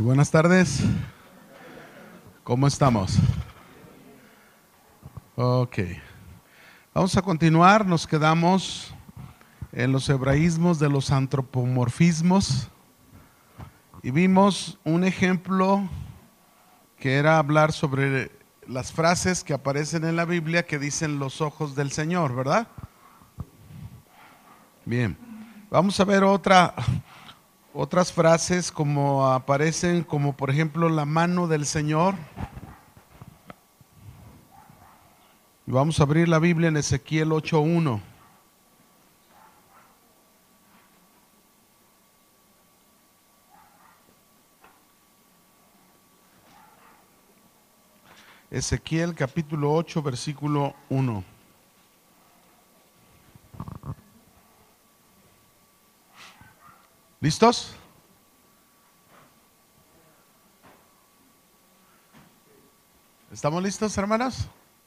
Y buenas tardes. ¿Cómo estamos? Ok. Vamos a continuar. Nos quedamos en los hebraísmos de los antropomorfismos y vimos un ejemplo que era hablar sobre las frases que aparecen en la Biblia que dicen los ojos del Señor, ¿verdad? Bien. Vamos a ver otras frases como aparecen, como por ejemplo la mano del Señor. Y vamos a abrir la Biblia en Ezequiel 8:1. Ezequiel capítulo 8, versículo 1. ¿Listos? ¿Estamos listos, hermanos?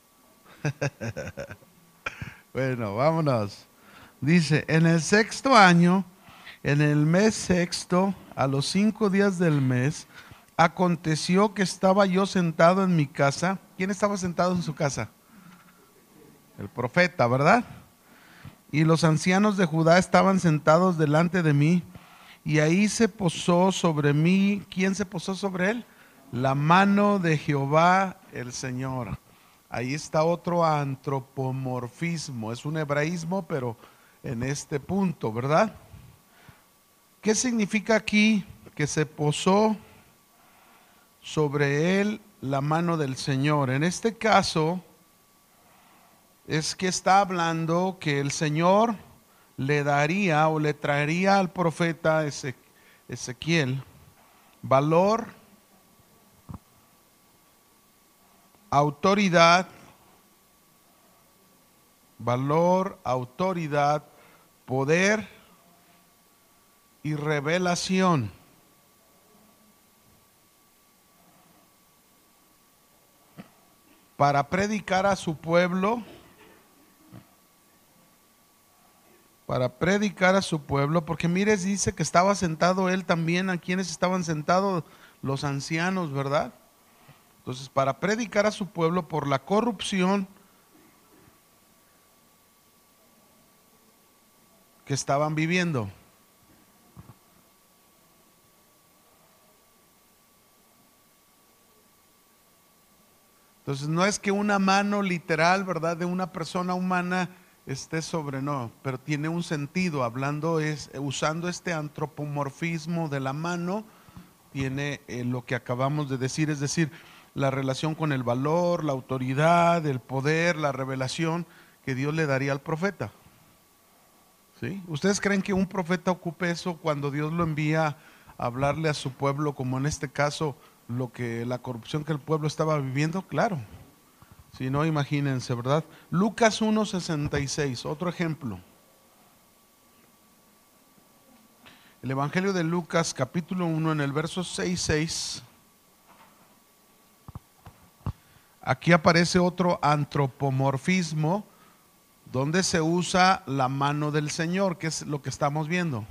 Bueno, vámonos. Dice, en el sexto año, en el mes sexto, a los 5 días del mes, aconteció que estaba yo sentado en mi casa. ¿Quién estaba sentado en su casa? El profeta, ¿verdad? Y los ancianos de Judá estaban sentados delante de mí, y ahí se posó sobre mí. ¿Quién se posó sobre él? La mano de Jehová el Señor. Ahí está otro antropomorfismo. Es un hebraísmo, pero en este punto, ¿verdad? ¿Qué significa aquí que se posó sobre él la mano del Señor? En este caso es que está hablando que el Señor le daría o le traería al profeta Ezequiel valor, autoridad, poder y revelación. Para predicar a su pueblo, porque mires, dice que estaba sentado él también. ¿A quienes estaban sentados? Los ancianos, ¿verdad? Entonces, para predicar a su pueblo por la corrupción que estaban viviendo. Entonces, no es que una mano literal, ¿verdad?, de una persona humana esté sobre, no, pero tiene un sentido. Usando este antropomorfismo de la mano, tiene lo que acabamos de decir, es decir, la relación con el valor, la autoridad, el poder, la revelación que Dios le daría al profeta. ¿Sí? ¿Ustedes creen que un profeta ocupe eso cuando Dios lo envía a hablarle a su pueblo, como en este caso la corrupción que el pueblo estaba viviendo? Claro. Si no, imagínense, ¿verdad? Lucas 1:66, otro ejemplo. El Evangelio de Lucas, capítulo 1, en el verso 6:6. Aquí aparece otro antropomorfismo donde se usa la mano del Señor, que es lo que estamos viendo.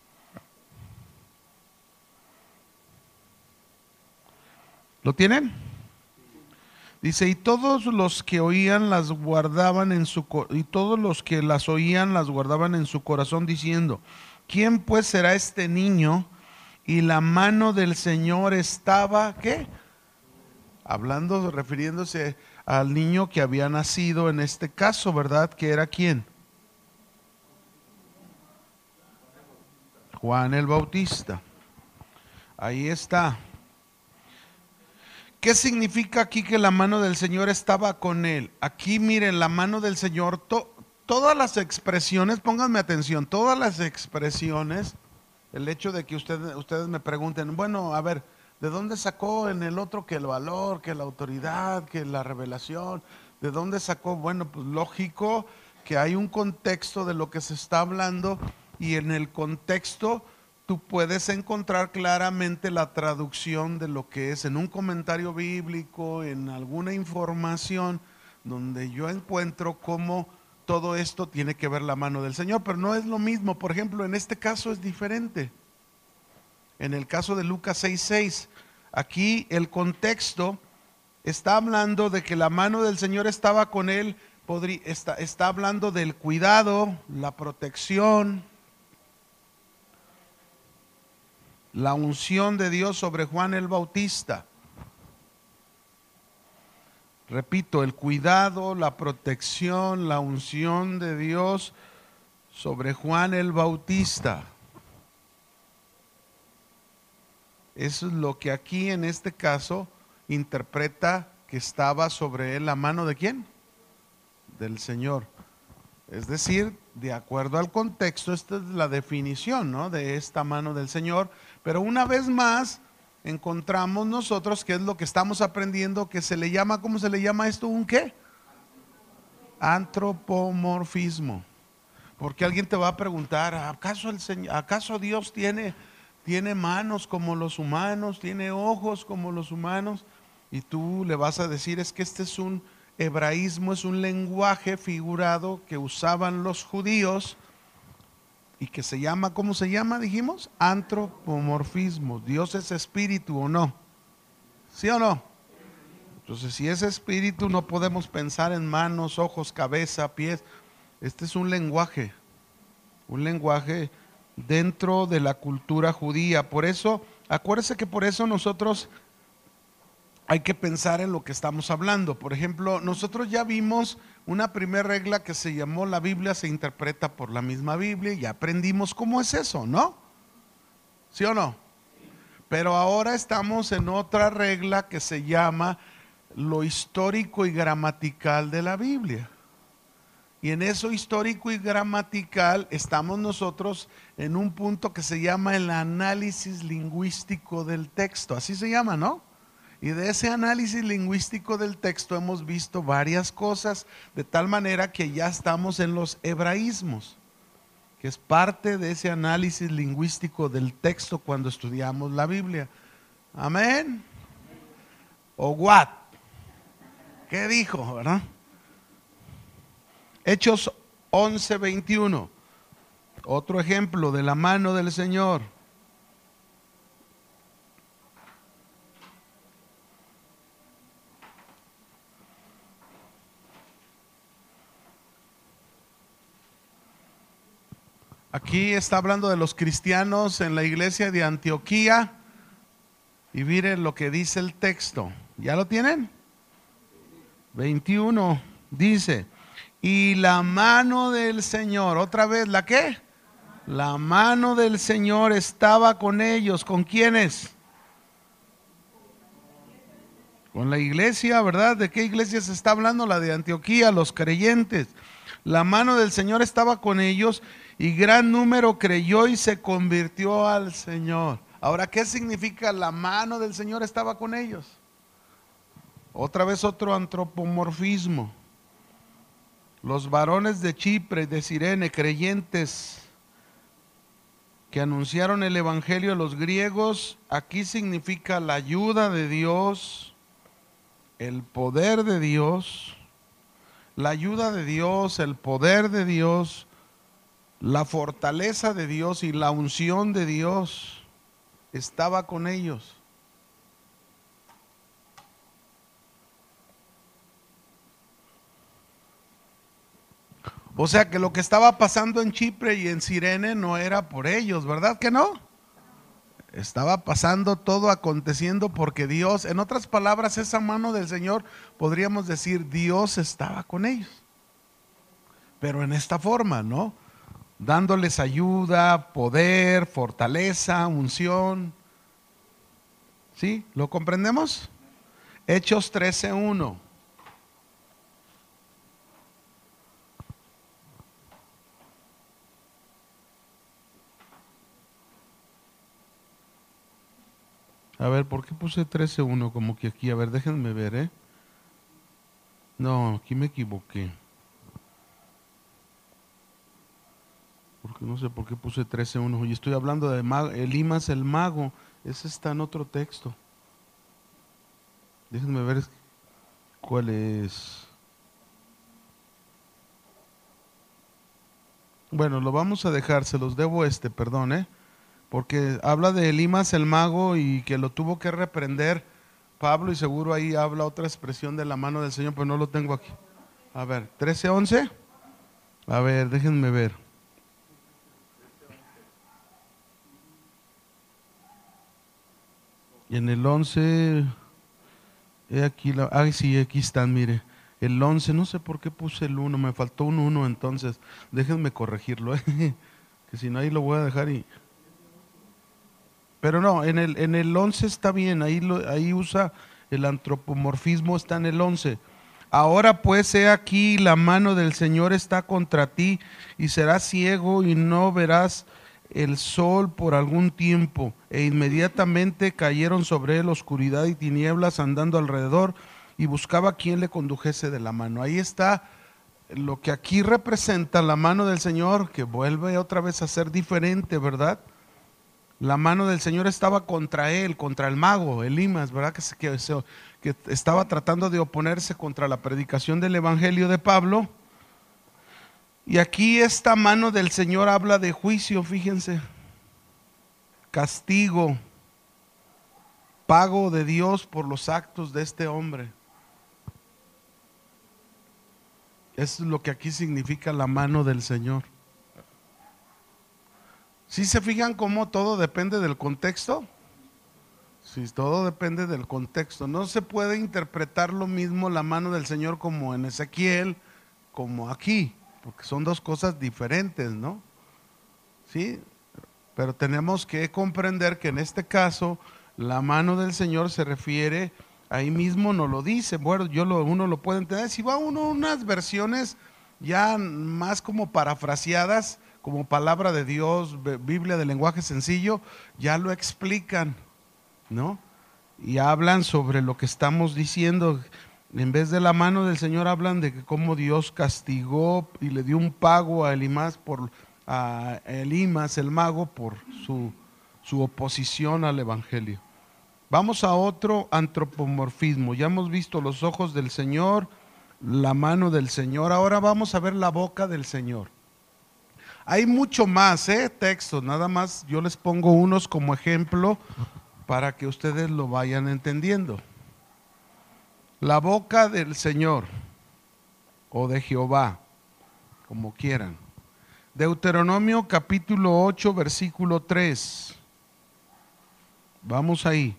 ¿Lo tienen? Dice, y todos los que oían las guardaban y todos los que las oían las guardaban en su corazón, diciendo, ¿quién pues será este niño? Y la mano del Señor estaba, ¿qué? Hablando, refiriéndose al niño que había nacido en este caso, ¿verdad? ¿Que era quién? Juan el Bautista. Ahí está. ¿Qué significa aquí que la mano del Señor estaba con él? Aquí miren, la mano del Señor, todas las expresiones, pónganme atención, todas las expresiones, el hecho de que ustedes me pregunten, bueno, a ver, ¿de dónde sacó en el otro que el valor, que la autoridad, que la revelación? ¿De dónde sacó? Bueno, pues lógico que hay un contexto de lo que se está hablando, y en el contexto tú puedes encontrar claramente la traducción de lo que es en un comentario bíblico, en alguna información donde yo encuentro cómo todo esto tiene que ver la mano del Señor, pero no es lo mismo. Por ejemplo, en este caso es diferente. en el caso de Lucas 6:6. Aquí el contexto está hablando de que la mano del Señor estaba con él, está hablando del cuidado, la protección, la unción de Dios sobre Juan el Bautista. Repito, el cuidado, la protección, la unción de Dios sobre Juan el Bautista. Eso es lo que aquí en este caso interpreta que estaba sobre él la mano de ¿quién? Del Señor. Es decir, de acuerdo al contexto, esta es la definición, ¿no?, de esta mano del Señor. Pero una vez más encontramos nosotros que es lo que estamos aprendiendo, que se le llama, ¿cómo se le llama esto? ¿Un qué? Antropomorfismo. Porque alguien te va a preguntar, ¿acaso Dios tiene manos como los humanos, tiene ojos como los humanos? Y tú le vas a decir, es que este es un hebraísmo, es un lenguaje figurado que usaban los judíos y que se llama, ¿cómo se llama? Dijimos, antropomorfismo. ¿Dios es espíritu o no? ¿Sí o no? Entonces, si es espíritu, no podemos pensar en manos, ojos, cabeza, pies. Este es un lenguaje dentro de la cultura judía. Por eso, acuérdese que por eso nosotros hay que pensar en lo que estamos hablando. Por ejemplo, nosotros ya vimos una primera regla que se llamó: la Biblia se interpreta por la misma Biblia, y ya aprendimos cómo es eso, ¿no? ¿Sí o no? Pero ahora estamos en otra regla que se llama lo histórico y gramatical de la Biblia. Y en eso histórico y gramatical estamos nosotros en un punto que se llama el análisis lingüístico del texto. Así se llama, ¿no? Y de ese análisis lingüístico del texto hemos visto varias cosas, de tal manera que ya estamos en los hebraísmos, que es parte de ese análisis lingüístico del texto cuando estudiamos la Biblia. Amén. ¿O what? ¿Qué dijo, verdad? Hechos 11:21, otro ejemplo de la mano del Señor. Aquí está hablando de los cristianos en la iglesia de Antioquía, y miren lo que dice el texto. ¿Ya lo tienen? 21 dice: y la mano del Señor, otra vez, ¿la qué? La mano del Señor estaba con ellos. ¿Con quiénes? Con la iglesia, ¿verdad? ¿De qué iglesia se está hablando? La de Antioquía, los creyentes. La mano del Señor estaba con ellos, y gran número creyó y se convirtió al Señor. Ahora, ¿qué significa la mano del Señor estaba con ellos? Otra vez otro antropomorfismo. Los varones de Chipre y de Cirene, creyentes que anunciaron el evangelio a los griegos, aquí significa la ayuda de Dios, el poder de Dios, la ayuda de Dios, el poder de Dios, la fortaleza de Dios y la unción de Dios estaba con ellos. O sea que lo que estaba pasando en Chipre y en Cirene no era por ellos, ¿verdad que no? Estaba pasando todo, aconteciendo porque Dios, en otras palabras, esa mano del Señor, podríamos decir, Dios estaba con ellos. Pero en esta forma, ¿no? Dándoles ayuda, poder, fortaleza, unción. ¿Sí? ¿Lo comprendemos? Hechos 13:1. A ver, ¿por qué puse 13:1? Como que aquí, a ver, déjenme ver, ¿eh? No, aquí me equivoqué. Porque no sé por qué puse 13:1. Y estoy hablando de Elimas el mago. Ese está en otro texto. Déjenme ver cuál es. Bueno, lo vamos a dejar, se los debo perdón, porque habla de Elimas el mago y que lo tuvo que reprender Pablo, y seguro ahí habla otra expresión de la mano del Señor, pero no lo tengo aquí. A ver, 13:11. A ver, déjenme ver. Y en el 11, aquí, ay sí, aquí están, mire. El 11, no sé por qué puse el 1, me faltó un 1, entonces déjenme corregirlo, que si no ahí lo voy a dejar y... Pero no, en el 11 está bien, ahí usa el antropomorfismo, está en el 11. Ahora pues, he aquí, la mano del Señor está contra ti, y serás ciego y no verás el sol por algún tiempo. E inmediatamente cayeron sobre él oscuridad y tinieblas, andando alrededor, y buscaba quien le condujese de la mano. Ahí está lo que aquí representa la mano del Señor, que vuelve otra vez a ser diferente, ¿verdad? La mano del Señor estaba contra él, contra el mago, Elimas, ¿verdad? Que estaba tratando de oponerse contra la predicación del Evangelio de Pablo. Y aquí esta mano del Señor habla de juicio, fíjense, castigo, pago de Dios por los actos de este hombre. Eso es lo que aquí significa la mano del Señor. ¿Sí se fijan cómo todo depende del contexto? Sí, todo depende del contexto. No se puede interpretar lo mismo la mano del Señor como en Ezequiel, como aquí, porque son dos cosas diferentes, ¿no? Sí, pero tenemos que comprender que en este caso la mano del Señor se refiere, ahí mismo nos lo dice. Bueno, uno lo puede entender. Si va uno a unas versiones ya más como parafraseadas, como palabra de Dios, Biblia de lenguaje sencillo, ya lo explican, ¿no? Y hablan sobre lo que estamos diciendo. En vez de la mano del Señor hablan de que cómo Dios castigó y le dio un pago a Elimas el mago, por su oposición al Evangelio. Vamos a otro antropomorfismo. Ya hemos visto los ojos del Señor, la mano del Señor. Ahora vamos a ver la boca del Señor. Hay mucho más textos, nada más yo les pongo unos como ejemplo para que ustedes lo vayan entendiendo. La boca del Señor o de Jehová, como quieran. Deuteronomio capítulo 8, versículo 3. Vamos ahí.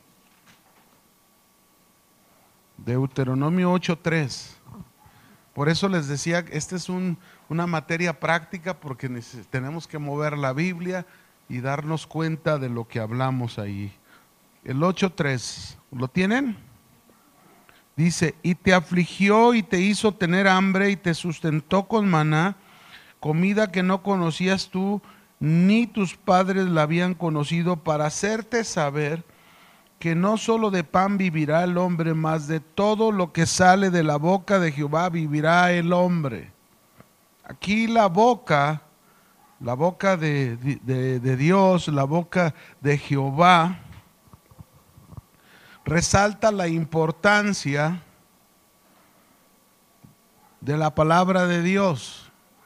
Deuteronomio 8:3. Por eso les decía, esta es una materia práctica, porque tenemos que mover la Biblia y darnos cuenta de lo que hablamos ahí. El 8:3, ¿lo tienen? Dice, y te afligió y te hizo tener hambre y te sustentó con maná, comida que no conocías tú, ni tus padres la habían conocido, para hacerte saber que no solo de pan vivirá el hombre, mas de todo lo que sale de la boca de Jehová vivirá el hombre. Aquí la boca de Dios, la boca de Jehová, resalta la importancia de la palabra de Dios.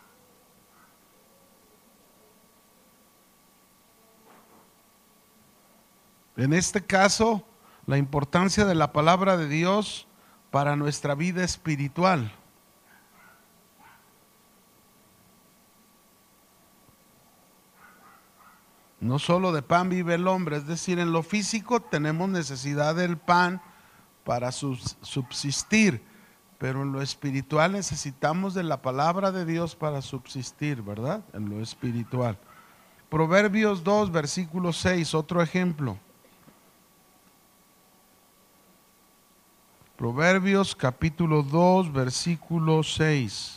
En este caso, la importancia de la palabra de Dios para nuestra vida espiritual. No solo de pan vive el hombre, es decir, en lo físico tenemos necesidad del pan para subsistir, pero en lo espiritual necesitamos de la palabra de Dios para subsistir, ¿verdad? En lo espiritual. Proverbios 2, versículo 6, otro ejemplo. Proverbios capítulo 2, versículo 6.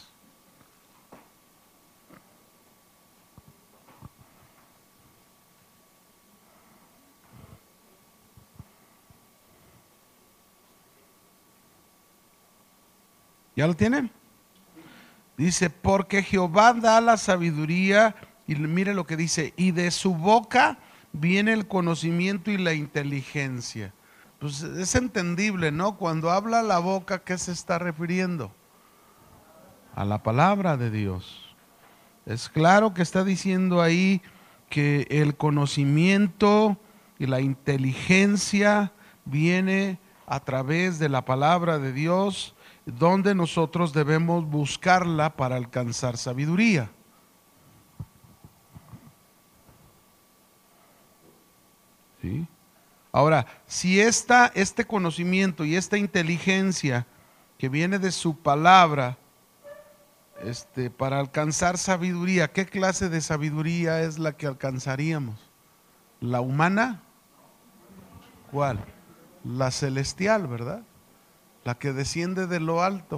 ¿Ya lo tienen? Dice, porque Jehová da la sabiduría, y mire lo que dice, y de su boca viene el conocimiento y la inteligencia. Pues es entendible, ¿no? Cuando habla la boca, ¿qué se está refiriendo? A la palabra de Dios. Es claro que está diciendo ahí que el conocimiento y la inteligencia viene a través de la palabra de Dios, donde nosotros debemos buscarla para alcanzar sabiduría. ¿Sí? Ahora, si este conocimiento y esta inteligencia que viene de su palabra, para alcanzar sabiduría, ¿qué clase de sabiduría es la que alcanzaríamos? ¿La humana? ¿Cuál? La celestial, ¿verdad? La que desciende de lo alto.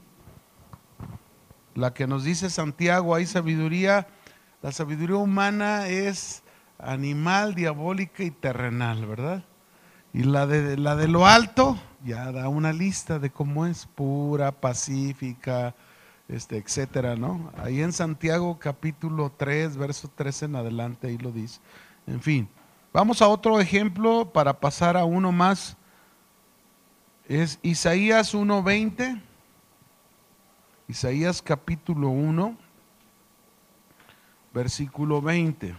La que nos dice Santiago, hay sabiduría. La sabiduría humana es animal, diabólica y terrenal, ¿verdad? Y la de lo alto ya da una lista de cómo es: pura, pacífica, etcétera, ¿no? Ahí en Santiago capítulo 3, verso 13 en adelante, ahí lo dice. En fin, vamos a otro ejemplo para pasar a uno más. Es Isaías 1:20. Isaías capítulo 1, versículo 20.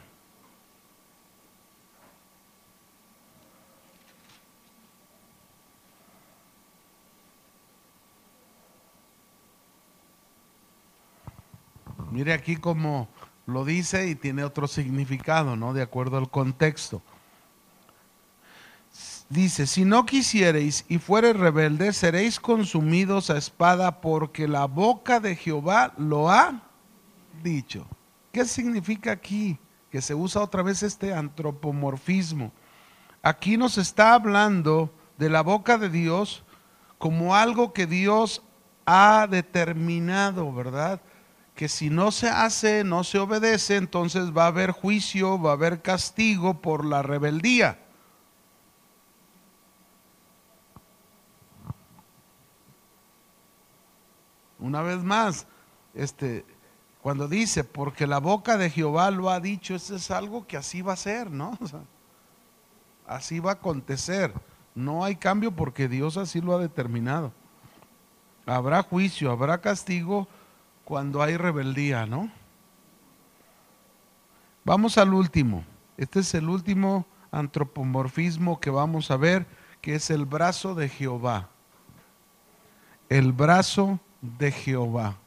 Mire aquí cómo lo dice y tiene otro significado, ¿no? De acuerdo al contexto. Dice: si no quisiereis y fuereis rebeldes, seréis consumidos a espada, porque la boca de Jehová lo ha dicho. ¿Qué significa aquí? Que se usa otra vez este antropomorfismo. Aquí nos está hablando de la boca de Dios como algo que Dios ha determinado, ¿verdad? Que si no se hace, no se obedece, entonces va a haber juicio, va a haber castigo por la rebeldía. Una vez más, cuando dice, porque la boca de Jehová lo ha dicho, eso es algo que así va a ser, ¿no? O sea, así va a acontecer. No hay cambio porque Dios así lo ha determinado. Habrá juicio, habrá castigo cuando hay rebeldía, ¿no? Vamos al último. Este es el último antropomorfismo que vamos a ver, que es el brazo de Jehová. El brazo de Jehová.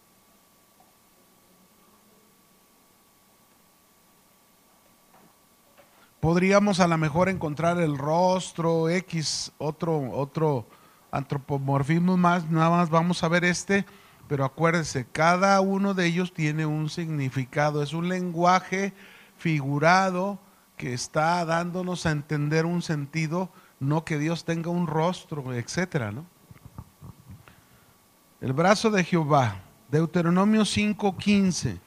Podríamos a lo mejor encontrar el rostro, X, otro antropomorfismo más, nada más vamos a ver pero acuérdense, cada uno de ellos tiene un significado, es un lenguaje figurado que está dándonos a entender un sentido, no que Dios tenga un rostro, etcétera, ¿no? El brazo de Jehová, Deuteronomio 5:15.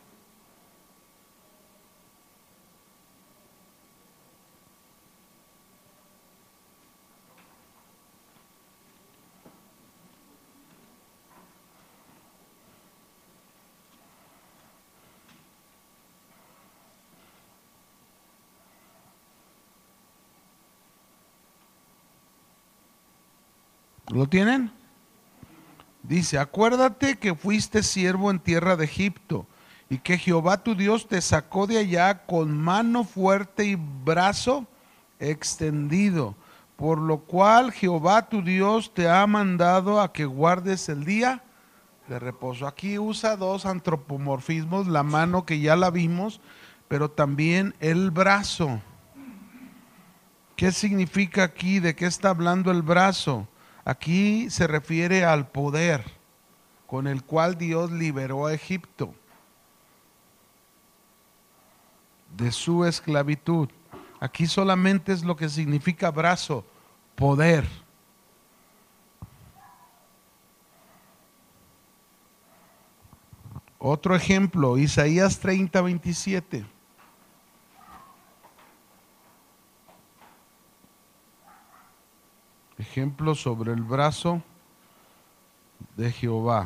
¿Lo tienen? Dice: acuérdate que fuiste siervo en tierra de Egipto, y que Jehová tu Dios te sacó de allá con mano fuerte y brazo extendido, por lo cual Jehová tu Dios te ha mandado a que guardes el día de reposo. Aquí usa dos antropomorfismos: la mano, que ya la vimos, pero también el brazo. ¿Qué significa aquí? ¿De qué está hablando el brazo? Aquí se refiere al poder con el cual Dios liberó a Egipto de su esclavitud. Aquí solamente es lo que significa brazo: poder. Otro ejemplo, Isaías 30:27. Ejemplo sobre el brazo de Jehová.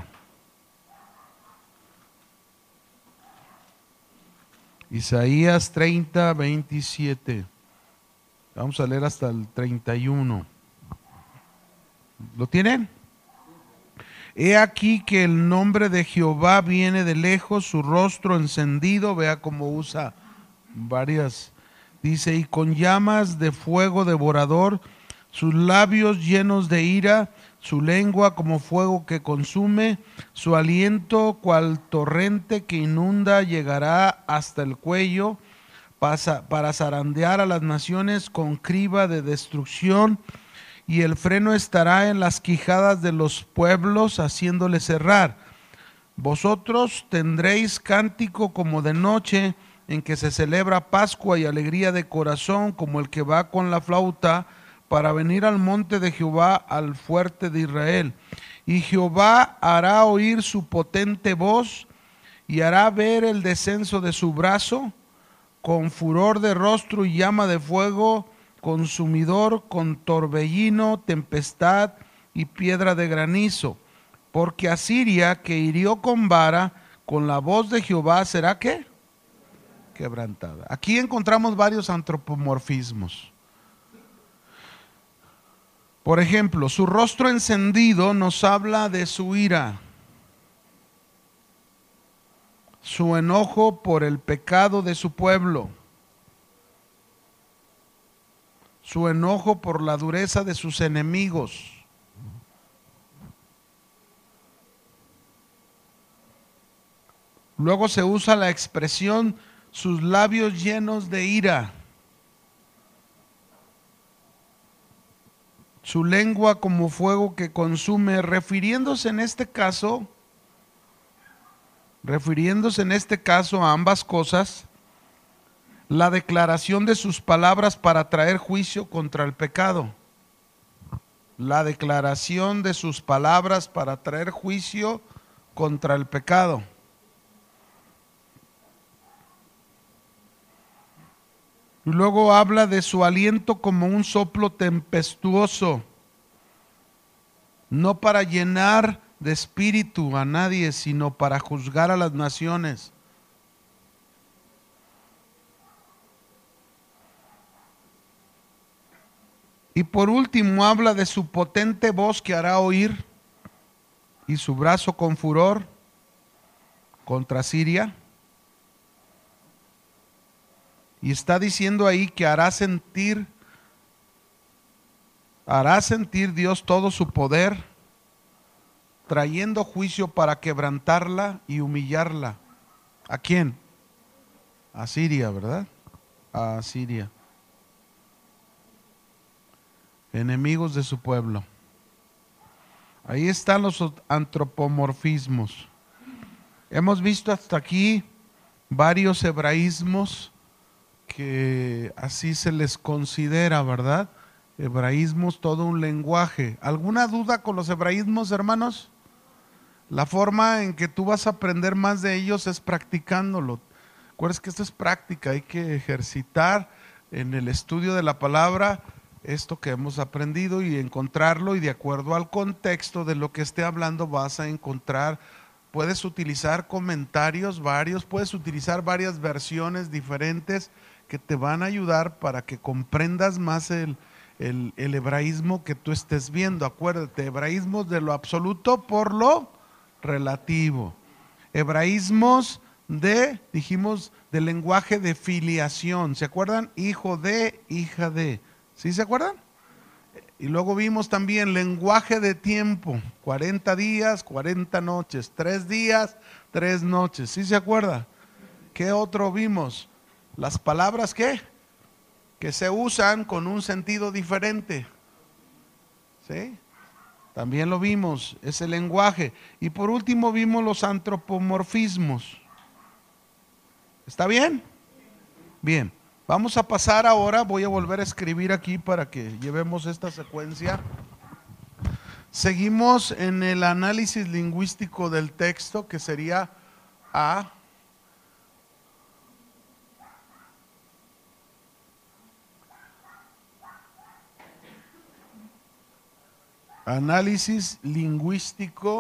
Isaías 30:27. Vamos a leer hasta el 31. ¿Lo tienen? He aquí que el nombre de Jehová viene de lejos, su rostro encendido, vea cómo usa varias. Dice, y con llamas de fuego devorador, sus labios llenos de ira, su lengua como fuego que consume, su aliento cual torrente que inunda llegará hasta el cuello, para zarandear a las naciones con criba de destrucción, y el freno estará en las quijadas de los pueblos, haciéndoles errar. Vosotros tendréis cántico como de noche, en que se celebra Pascua, y alegría de corazón, como el que va con la flauta para venir al monte de Jehová, al fuerte de Israel. Y Jehová hará oír su potente voz, y hará ver el descenso de su brazo, con furor de rostro y llama de fuego consumidor, con torbellino, tempestad y piedra de granizo. Porque Asiria, que hirió con vara, con la voz de Jehová, ¿será qué? Quebrantada. Aquí encontramos varios antropomorfismos. Por ejemplo, su rostro encendido nos habla de su ira, su enojo por el pecado de su pueblo, su enojo por la dureza de sus enemigos. Luego se usa la expresión sus labios llenos de ira, su lengua como fuego que consume, refiriéndose en este caso a ambas cosas, la declaración de sus palabras para traer juicio contra el pecado. La declaración de sus palabras para traer juicio contra el pecado. Y luego habla de su aliento como un soplo tempestuoso, no para llenar de espíritu a nadie, sino para juzgar a las naciones. Y por último habla de su potente voz que hará oír, y su brazo con furor contra Siria. Y está diciendo ahí que hará sentir Dios todo su poder, trayendo juicio para quebrantarla y humillarla. ¿A quién? A Siria, ¿verdad? A Siria. Enemigos de su pueblo. Ahí están los antropomorfismos. Hemos visto hasta aquí varios hebraísmos que así se les considera, ¿verdad? Hebraísmos, todo un lenguaje. ¿Alguna duda con los hebraísmos, hermanos? La forma en que tú vas a aprender más de ellos es practicándolo. Recuerda que esto es práctica, hay que ejercitar en el estudio de la palabra esto que hemos aprendido y encontrarlo, y de acuerdo al contexto de lo que esté hablando vas a encontrar. Puedes utilizar comentarios varios, puedes utilizar varias versiones diferentes que te van a ayudar para que comprendas más el hebraísmo que tú estés viendo. Acuérdate, hebraísmos de lo absoluto por lo relativo. Hebraísmos dijimos, del lenguaje de filiación. ¿Se acuerdan? Hijo de, hija de. ¿Sí se acuerdan? Y luego vimos también lenguaje de tiempo. 40 días, 40 noches. 3 días, 3 noches. ¿Sí se acuerda? ¿Qué otro vimos? Las palabras que se usan con un sentido diferente. ¿Sí? También lo vimos, ese lenguaje. Y por último vimos los antropomorfismos. ¿Está bien? Bien. Vamos a pasar ahora, voy a volver a escribir aquí para que llevemos esta secuencia. Seguimos en el análisis lingüístico del texto, que sería A. Análisis lingüístico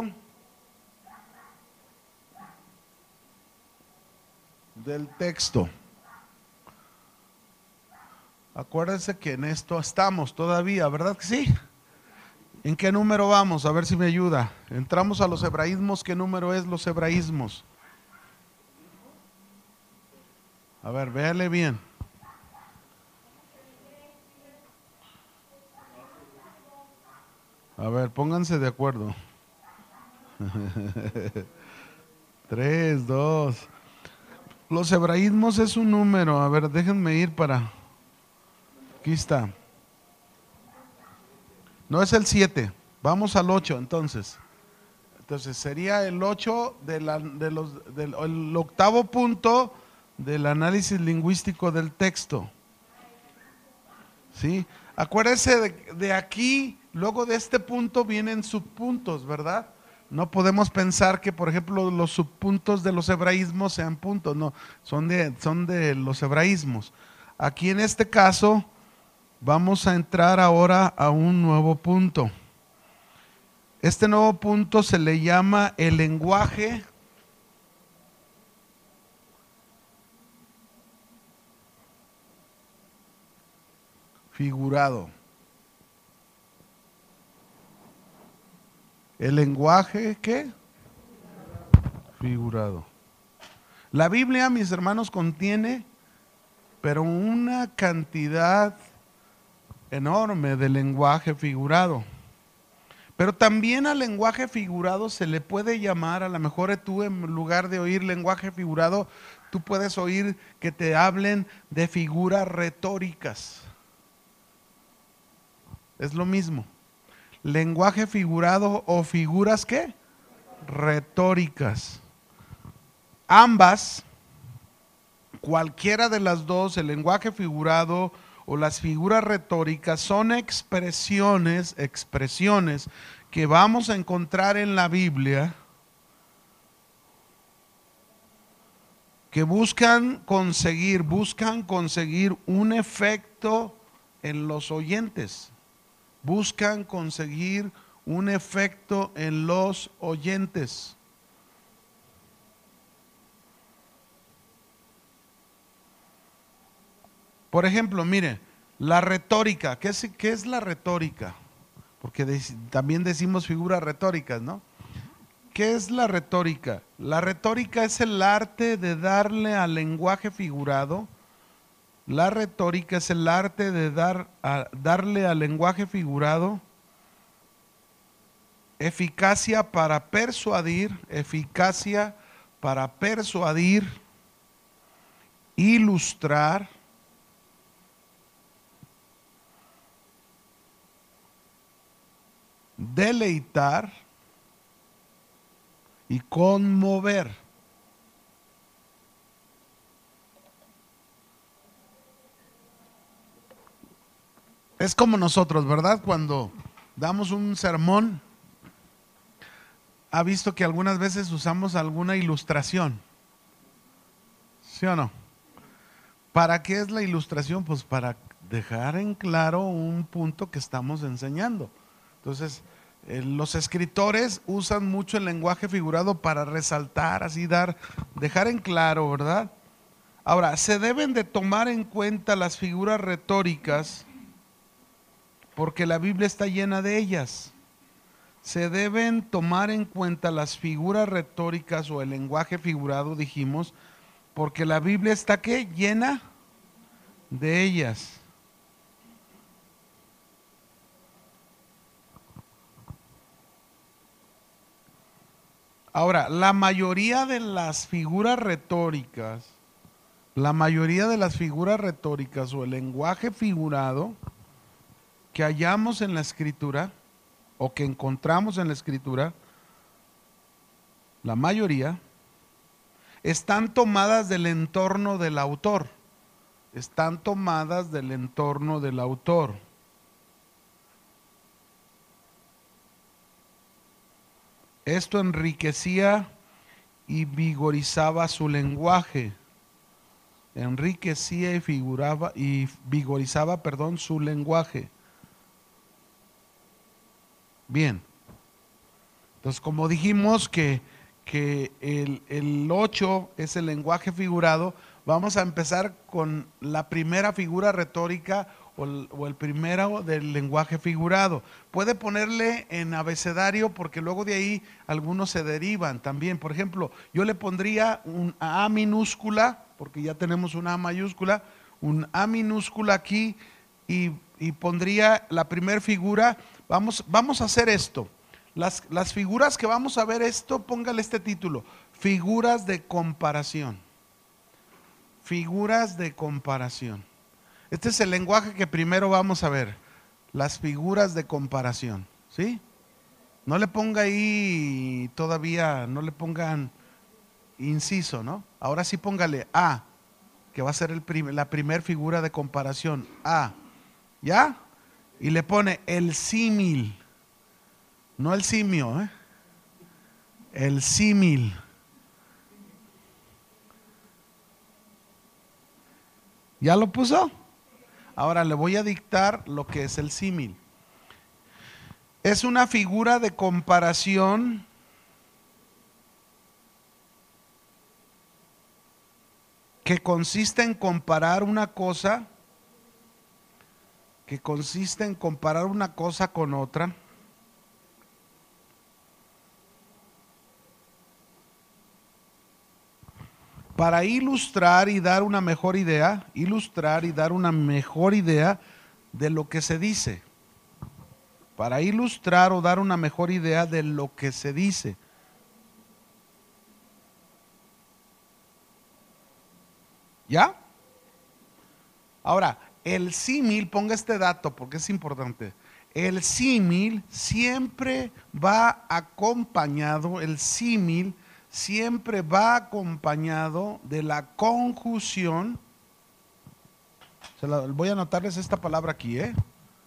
del texto. Acuérdense que en esto estamos todavía, ¿verdad que sí? ¿En qué número vamos? A ver si me ayuda. Entramos a los hebraísmos. ¿Qué número es los hebraísmos? A ver, véale bien. A ver, pónganse de acuerdo. 3, 2. Los hebraísmos es un número. A ver, déjenme ir para... Aquí está. No es el 7. Vamos al 8 entonces. Entonces sería el 8 del el octavo punto del análisis lingüístico del texto. ¿Sí? Acuérdese de aquí, luego de este punto vienen subpuntos, ¿verdad? No podemos pensar que, por ejemplo, los subpuntos de los hebraísmos sean puntos, no, son de los hebraísmos. Aquí en este caso vamos a entrar ahora a un nuevo punto. Este nuevo punto se le llama el lenguaje figurado. El lenguaje, ¿qué? Figurado. La Biblia, mis hermanos, contiene, pero una cantidad enorme de lenguaje figurado. Pero también al lenguaje figurado se le puede llamar, a lo mejor tú en lugar de oír lenguaje figurado, tú puedes oír que te hablen de figuras retóricas. Es lo mismo. Lenguaje figurado o figuras ¿qué? Retóricas. Ambas, cualquiera de las dos, el lenguaje figurado o las figuras retóricas, son expresiones que vamos a encontrar en la Biblia que buscan conseguir un efecto en los oyentes. Buscan conseguir un efecto en los oyentes. Por ejemplo, mire, la retórica. ¿Qué es la retórica? Porque también decimos figuras retóricas, ¿no? ¿Qué es la retórica? La retórica es el arte de darle al lenguaje figurado. La retórica es el arte de darle al lenguaje figurado eficacia para persuadir, ilustrar, deleitar y conmover. Es como nosotros, ¿verdad? Cuando damos un sermón, ha visto que algunas veces usamos alguna ilustración. ¿Sí o no? ¿Para qué es la ilustración? Pues para dejar en claro un punto que estamos enseñando. Entonces, los escritores usan mucho el lenguaje figurado para resaltar, así dejar en claro, ¿verdad? Ahora, se deben de tomar en cuenta las figuras retóricas porque la Biblia está llena de ellas. Se deben tomar en cuenta las figuras retóricas o el lenguaje figurado, dijimos, porque la Biblia está ¿qué? Llena de ellas. Ahora, la mayoría de las figuras retóricas o el lenguaje figurado que hallamos en la Escritura o que encontramos en la Escritura, la mayoría, están tomadas del entorno del autor. Esto enriquecía y vigorizaba su lenguaje. Vigorizaba su lenguaje. Bien. Entonces, como dijimos que el 8 es el lenguaje figurado, vamos a empezar con la primera figura retórica o el primero del lenguaje figurado. Puede ponerle en abecedario porque luego de ahí algunos se derivan también. Por ejemplo, yo le pondría un A minúscula, porque ya tenemos una A mayúscula, un A minúscula aquí y pondría la primera figura. Vamos a hacer esto. Las figuras que vamos a ver esto, póngale este título: figuras de comparación. Figuras de comparación. Este es el lenguaje que primero vamos a ver, las figuras de comparación, ¿sí? No le ponga ahí todavía, no le pongan inciso, ¿no? Ahora sí póngale A, que va a ser la primera figura de comparación, A, ¿ya? Y le pone el símil, no el simio, ¿eh? El símil. ¿Ya lo puso? Ahora le voy a dictar lo que es el símil. Es una figura de comparación que consiste en comparar una cosa, con otra, para ilustrar y dar una mejor idea, de lo que se dice. Para ilustrar o dar una mejor idea de lo que se dice. ¿Ya? Ahora, el símil, ponga este dato porque es importante. El símil siempre va acompañado, de la conjunción. Voy a anotarles esta palabra aquí, ¿eh?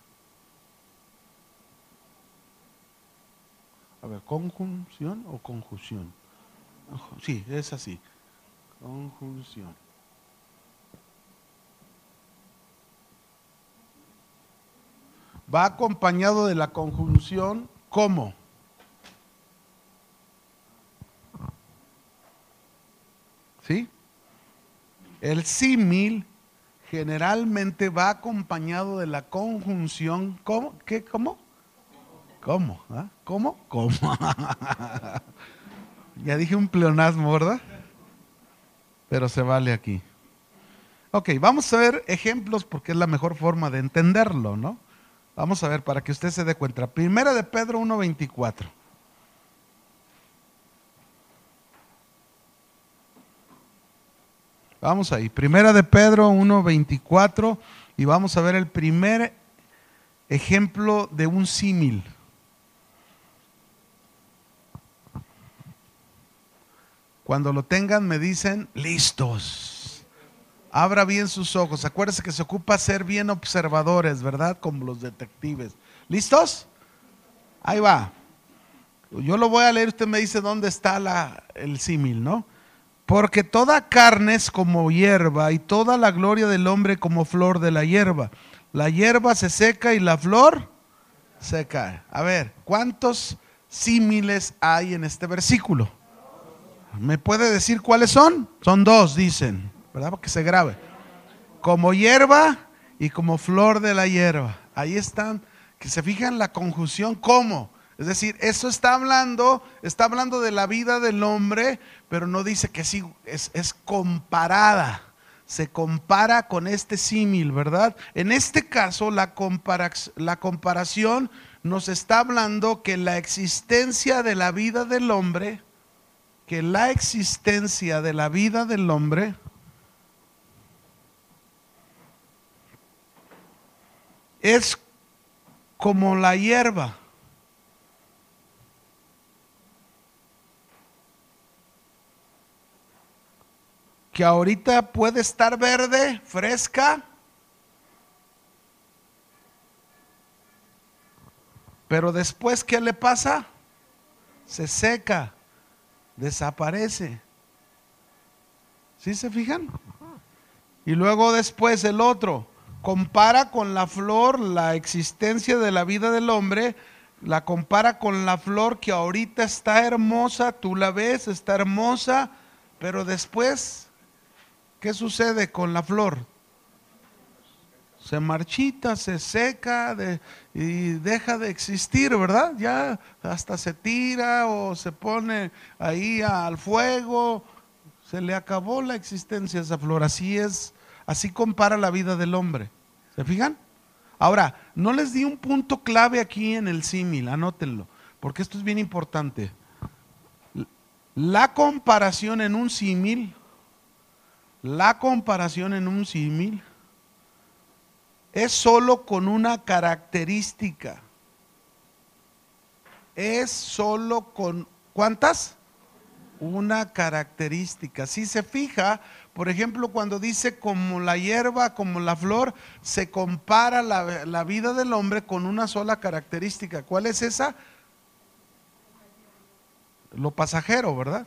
A ver, ¿conjunción o conjunción? Sí, es así. Conjunción. Va acompañado de la conjunción, ¿cómo? ¿Sí? El símil generalmente va acompañado de la conjunción, ¿cómo? ¿Qué? ¿Cómo? ¿Cómo? ¿Ah? ¿Cómo? ¿Cómo? Ya dije un pleonasmo, ¿verdad? Pero se vale aquí. Ok, vamos a ver ejemplos porque es la mejor forma de entenderlo, ¿no? Vamos a ver para que usted se dé cuenta. Primera de Pedro 1:24. Vamos ahí. Primera de Pedro 1:24 y vamos a ver el primer ejemplo de un símil. Cuando lo tengan me dicen listos. Abra bien sus ojos. Acuérdense que se ocupa ser bien observadores, ¿verdad? Como los detectives. ¿Listos? Ahí va. Yo lo voy a leer, usted me dice dónde está el símil, ¿no? Porque toda carne es como hierba y toda la gloria del hombre como flor de la hierba. La hierba se seca y la flor se cae. A ver, ¿cuántos símiles hay en este versículo? ¿Me puede decir cuáles son? Son dos, dicen, ¿verdad? Para que se grabe. Como hierba y como flor de la hierba. Ahí están, que se fijan la conjunción, ¿cómo? Es decir, eso está hablando de la vida del hombre, pero no dice que sí, es comparada. Se compara con este símil, ¿verdad? En este caso, la comparación nos está hablando que la existencia de la vida del hombre, es como la hierba. Que ahorita puede estar verde, fresca, pero después, ¿qué le pasa? Se seca, desaparece. ¿Sí se fijan? Y luego después el otro compara con la flor la existencia de la vida del hombre, la compara con la flor que ahorita está hermosa, tú la ves, está hermosa, pero después, ¿qué sucede con la flor? se marchita, se seca y deja de existir, ¿verdad? Ya hasta se tira o se pone ahí al fuego, se le acabó la existencia a esa flor. Así es, así compara la vida del hombre. ¿Se fijan? Ahora, no les di un punto clave aquí en el símil, anótenlo, porque esto es bien importante. La comparación en un símil, es solo con una característica. Es solo con, ¿cuántas? Una característica. Si se fija, por ejemplo, cuando dice como la hierba, como la flor, se compara la vida del hombre con una sola característica. ¿Cuál es esa? Lo pasajero, ¿verdad?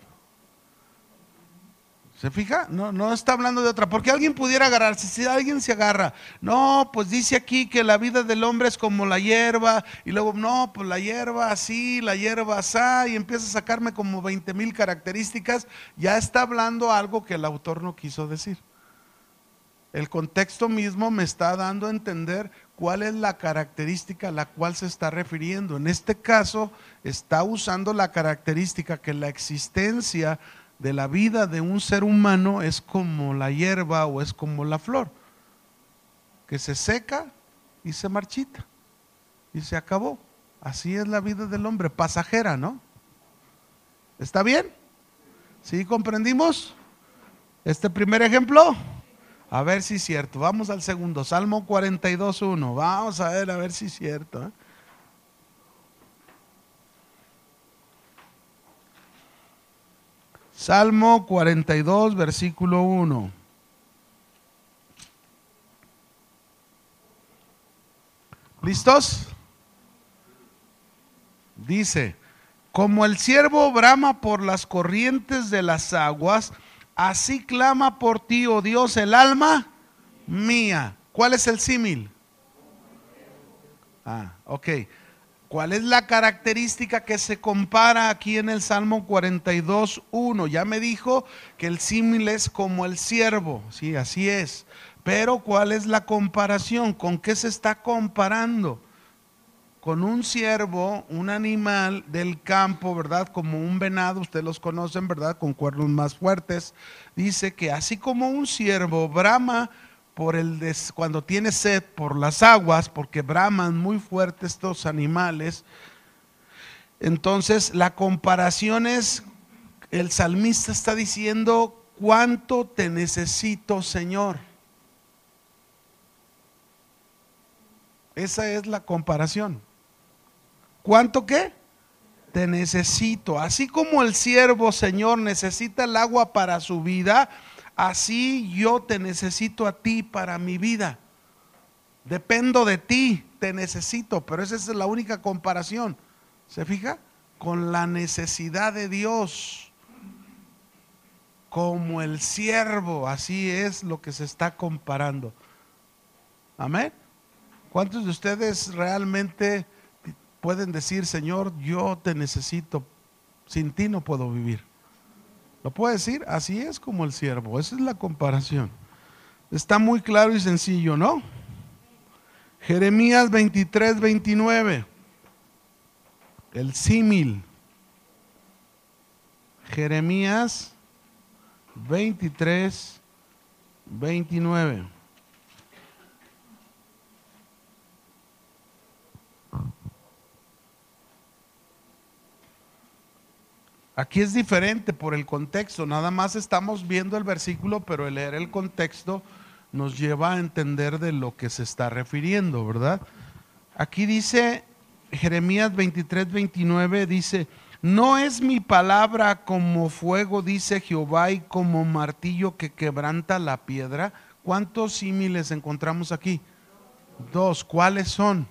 ¿Se fija? No está hablando de otra. Porque alguien pudiera agarrarse, si alguien se agarra, no, pues dice aquí que la vida del hombre es como la hierba, y luego, no, pues la hierba así, la hierba así, y empieza a sacarme como 20,000 características, ya está hablando algo que el autor no quiso decir. El contexto mismo me está dando a entender cuál es la característica a la cual se está refiriendo. En este caso, está usando la característica que la existencia de la vida de un ser humano es como la hierba o es como la flor, que se seca y se marchita y se acabó. Así es la vida del hombre, pasajera, ¿no? ¿Está bien? ¿Sí comprendimos este primer ejemplo? A ver si es cierto. Vamos al segundo, Salmo 42:1. Vamos a ver si es cierto, ¿eh? Salmo 42, versículo 1. ¿Listos? Dice: como el ciervo brama por las corrientes de las aguas, así clama por ti, oh Dios, el alma mía. ¿Cuál es el símil? Ok. ¿Cuál es la característica que se compara aquí en el Salmo 42:1? Ya me dijo que el símil es como el ciervo, sí, así es. Pero ¿cuál es la comparación? ¿Con qué se está comparando? Con un ciervo, un animal del campo, ¿verdad? Como un venado, ustedes los conocen, ¿verdad? Con cuernos más fuertes. Dice que así como un ciervo brama cuando tiene sed por las aguas, porque braman muy fuertes estos animales. Entonces la comparación es, el salmista está diciendo: ¿cuánto te necesito, Señor? Esa es la comparación. ¿Cuánto qué? Te necesito. Así como el siervo, Señor, necesita el agua para su vida, así yo te necesito a ti para mi vida. Dependo de ti, te necesito. Pero esa es la única comparación. ¿Se fija? Con la necesidad de Dios. Como el siervo, así es lo que se está comparando. Amén. ¿Cuántos de ustedes realmente pueden decir: Señor, yo te necesito, sin ti no puedo vivir? ¿Lo puede decir? Así es como el siervo. Esa es la comparación. Está muy claro y sencillo, ¿no? Jeremías 23:29. El símil. Jeremías 23:29. Aquí es diferente por el contexto, nada más estamos viendo el versículo, pero el leer el contexto nos lleva a entender de lo que se está refiriendo, ¿verdad? Aquí dice Jeremías 23:29, dice: no es mi palabra como fuego, dice Jehová, y como martillo que quebranta la piedra. ¿Cuántos símiles encontramos aquí? Dos. ¿Cuáles son?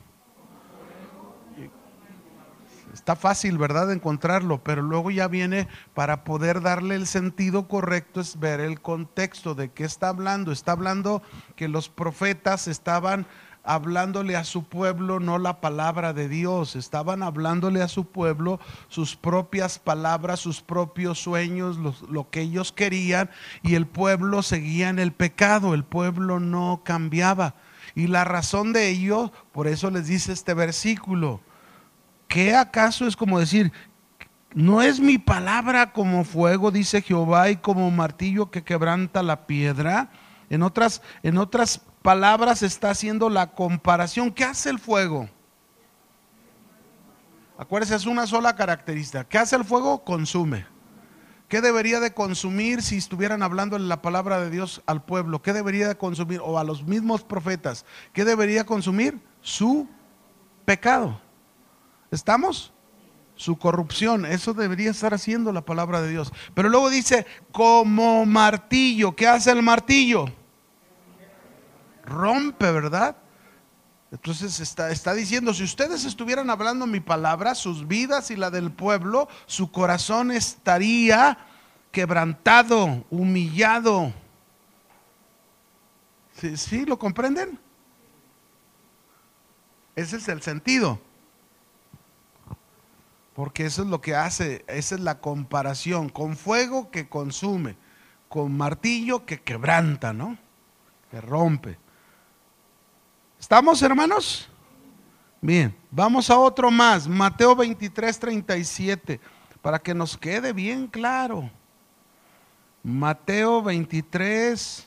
Está fácil, ¿verdad?, de encontrarlo, pero luego ya viene, para poder darle el sentido correcto, es ver el contexto de qué está hablando. Está hablando que los profetas estaban hablándole a su pueblo no la palabra de Dios, estaban hablándole a su pueblo sus propias palabras, sus propios sueños, lo que ellos querían, y el pueblo seguía en el pecado, el pueblo no cambiaba. Y la razón de ello, por eso les dice este versículo, ¿qué acaso es como decir, no es mi palabra como fuego, dice Jehová, y como martillo que quebranta la piedra? En otras palabras está haciendo la comparación. ¿Qué hace el fuego? Acuérdense, es una sola característica. ¿Qué hace el fuego? Consume. ¿Qué debería de consumir si estuvieran hablando en la palabra de Dios al pueblo? ¿Qué debería de consumir? O a los mismos profetas. ¿Qué debería consumir? Su pecado. ¿Estamos? Su corrupción. Eso debería estar haciendo la palabra de Dios. Pero luego dice, como martillo. ¿Qué hace el martillo? Rompe, ¿verdad? Entonces está diciendo, si ustedes estuvieran hablando mi palabra, sus vidas y la del pueblo, su corazón estaría quebrantado, humillado. ¿Sí, sí lo comprenden? Ese es el sentido. Porque eso es lo que hace, esa es la comparación, con fuego que consume, con martillo que quebranta, ¿no? Que rompe. ¿Estamos, hermanos? Bien, vamos a otro más, Mateo 23:37, para que nos quede bien claro. Mateo 23.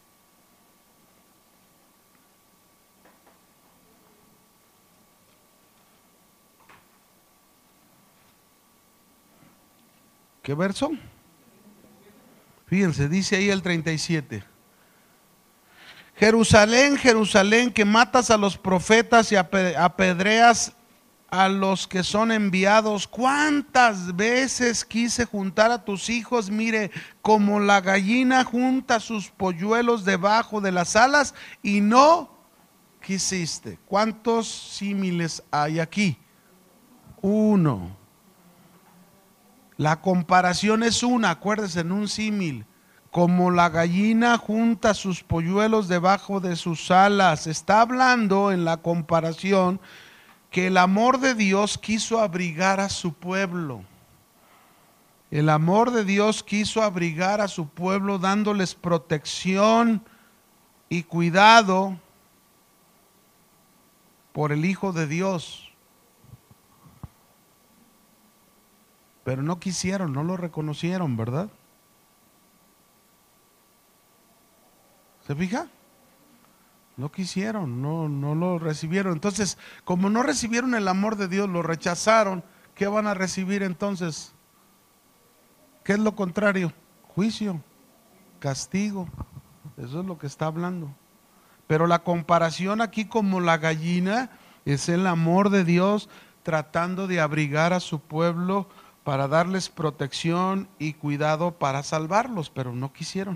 ¿Qué verso? Fíjense, dice ahí el 37. Jerusalén, Jerusalén, que matas a los profetas y apedreas a los que son enviados. ¿Cuántas veces quise juntar a tus hijos? Mire, como la gallina junta sus polluelos debajo de las alas y no quisiste. ¿Cuántos símiles hay aquí? Uno. La comparación es una, acuérdense, en un símil. Como la gallina junta sus polluelos debajo de sus alas. Está hablando en la comparación que el amor de Dios quiso abrigar a su pueblo. El amor de Dios quiso abrigar a su pueblo dándoles protección y cuidado por el Hijo de Dios. Pero no quisieron, no lo reconocieron, ¿verdad? ¿Se fija? No quisieron, no lo recibieron. Entonces, como no recibieron el amor de Dios, lo rechazaron, ¿qué van a recibir entonces? ¿Qué es lo contrario? Juicio, castigo. Eso es lo que está hablando. Pero la comparación aquí como la gallina es el amor de Dios tratando de abrigar a su pueblo para darles protección y cuidado para salvarlos, pero no quisieron.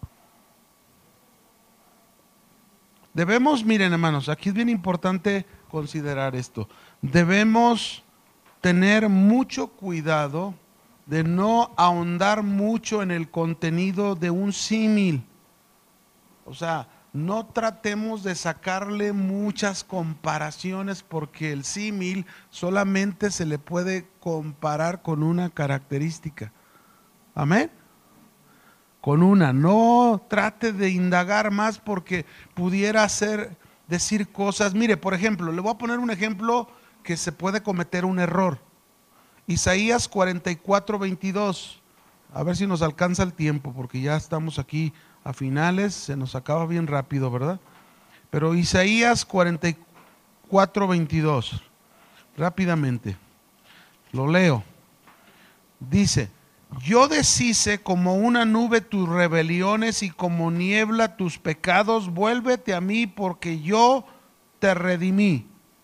Debemos, miren hermanos, aquí es bien importante considerar esto. Debemos tener mucho cuidado de no ahondar mucho en el contenido de un símil. O sea, no tratemos de sacarle muchas comparaciones porque el símil solamente se le puede comparar con una característica. Amén. Con una, no trate de indagar más porque pudiera decir cosas. Mire, por ejemplo, le voy a poner un ejemplo que se puede cometer un error. Isaías 44:22. A ver si nos alcanza el tiempo porque ya estamos aquí a finales, se nos acaba bien rápido, ¿verdad? Pero Isaías 44:22, rápidamente, lo leo. Dice: yo deshice como una nube tus rebeliones y como niebla tus pecados. Vuélvete a mí porque yo te redimí.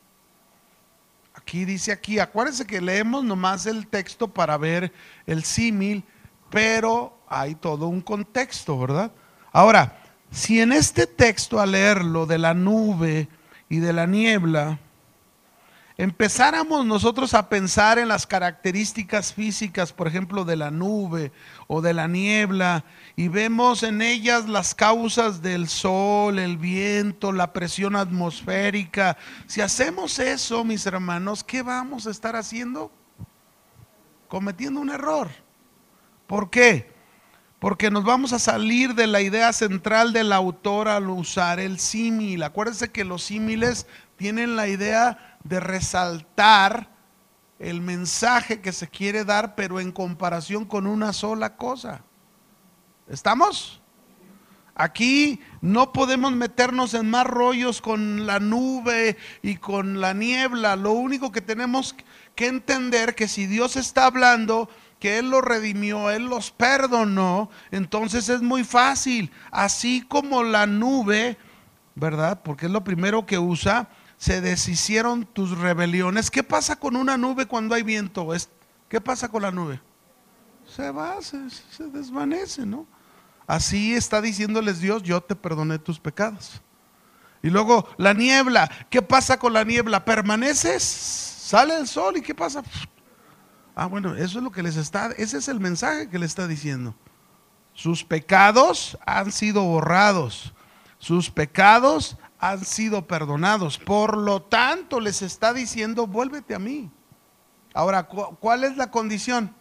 Aquí dice aquí, acuérdense que leemos nomás el texto para ver el símil, pero hay todo un contexto, ¿verdad? Ahora, si en este texto al leerlo de la nube y de la niebla, empezáramos nosotros a pensar en las características físicas, por ejemplo, de la nube o de la niebla, y vemos en ellas las causas del sol, el viento, la presión atmosférica. Si hacemos eso, mis hermanos, ¿qué vamos a estar haciendo? Cometiendo un error. ¿Por qué? porque nos vamos a salir de la idea central del autor al usar el símil. Acuérdense que los símiles tienen la idea de resaltar el mensaje que se quiere dar, pero en comparación con una sola cosa. ¿Estamos? Aquí no podemos meternos en más rollos con la nube y con la niebla. Lo único que tenemos que entender que si Dios está hablando que Él los redimió, Él los perdonó, entonces es muy fácil. Así como la nube, ¿verdad? Porque es lo primero que usa. Se deshicieron tus rebeliones. ¿Qué pasa con una nube cuando hay viento? ¿Qué pasa con la nube? Se va, se desvanece, ¿no? Así está diciéndoles Dios: yo te perdoné tus pecados. Y luego la niebla, ¿qué pasa con la niebla? ¿Permaneces? Sale el sol y ¿qué pasa? Bueno, eso es lo que ese es el mensaje que le está diciendo. Sus pecados han sido borrados, sus pecados han sido perdonados. Por lo tanto, les está diciendo: vuélvete a mí. Ahora, ¿cuál es la condición?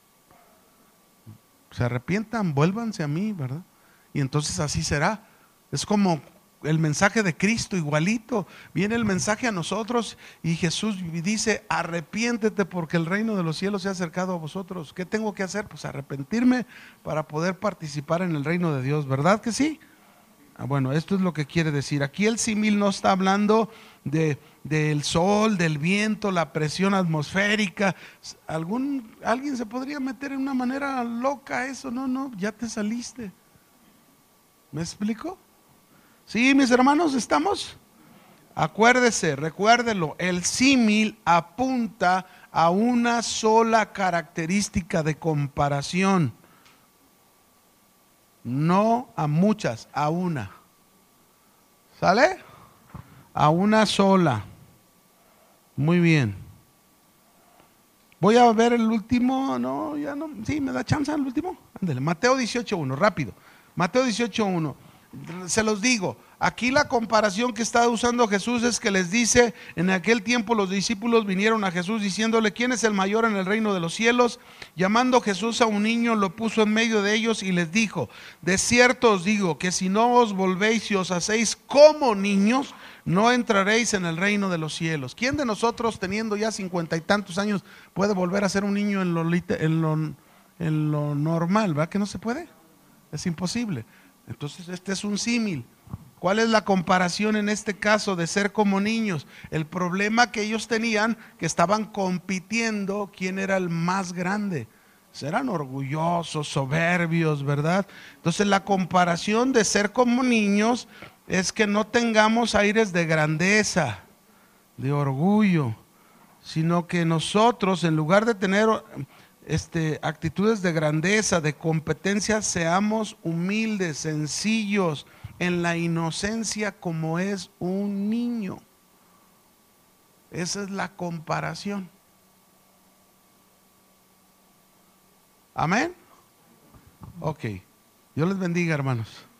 Se arrepientan, vuélvanse a mí, ¿verdad? Y entonces así será. Es como el mensaje de Cristo, igualito. Viene el mensaje a nosotros y Jesús dice: arrepiéntete porque el reino de los cielos se ha acercado a vosotros. ¿Qué tengo que hacer? Pues arrepentirme para poder participar en el reino de Dios, ¿verdad que sí? Bueno, esto es lo que quiere decir. Aquí el símil no está hablando del sol, del viento, la presión atmosférica. Alguien se podría meter en una manera loca eso. No, ya te saliste. ¿Me explico? Sí, mis hermanos, ¿estamos? Acuérdese, recuérdelo, el símil apunta a una sola característica de comparación. No a muchas, a una. ¿Sale? A una sola. Muy bien. Voy a ver el último. No, ya no. Sí, ¿me da chance el último? Ándale, Mateo 18:1, rápido. Mateo 18:1. Se los digo, aquí la comparación que está usando Jesús es que les dice: en aquel tiempo los discípulos vinieron a Jesús diciéndole: ¿quién es el mayor en el reino de los cielos? Llamando Jesús a un niño, lo puso en medio de ellos y les dijo: de cierto os digo que si no os volvéis y os hacéis como niños, no entraréis en el reino de los cielos. ¿Quién de nosotros, teniendo ya 50 y tantos años, puede volver a ser un niño en lo normal? ¿Verdad que no se puede? Es imposible. Entonces este es un símil. ¿Cuál es la comparación en este caso de ser como niños? El problema que ellos tenían, que estaban compitiendo quién era el más grande. Eran orgullosos, soberbios, ¿verdad? Entonces la comparación de ser como niños es que no tengamos aires de grandeza, de orgullo, sino que nosotros, en lugar de tener actitudes de grandeza, de competencia, seamos humildes, sencillos, en la inocencia como es un niño. Esa es la comparación. Amén. Ok, Dios les bendiga, hermanos.